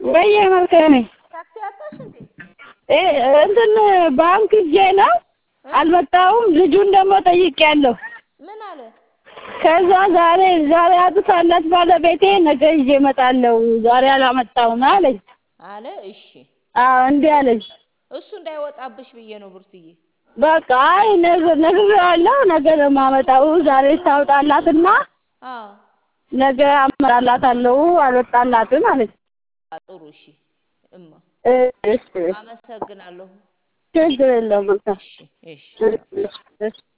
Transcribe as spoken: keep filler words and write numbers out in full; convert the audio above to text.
ወይ መልካኔ ታክሲ አጣሽ እንዴ እ እንትን ባንክ ጄና አልመጣውም ልጁን ደግሞ ጠይቄያለሁ ምን አለ ከዛ ዛሬ ዛሬ አጥታለት ባለቤቴ ነገ ይዤ እመጣለሁ ዛሬ አላመጣውም አለኝ አለ እሺ አዎ እንዴ አለኝ እሱ እንዳይወጣብሽ ብዬ ነው ብርቱዬ በቃ አይ ነገ ነግሬዋለሁ ነገ ነው የማመጣው ዛሬ ታውጣላትና አዎ ነገ አመራላታለሁ አልወጣላትም አለች ጥሩ እሺ እማ እሺ አመሰግናለሁ ችግር የለውም እሺ እሺ እሺ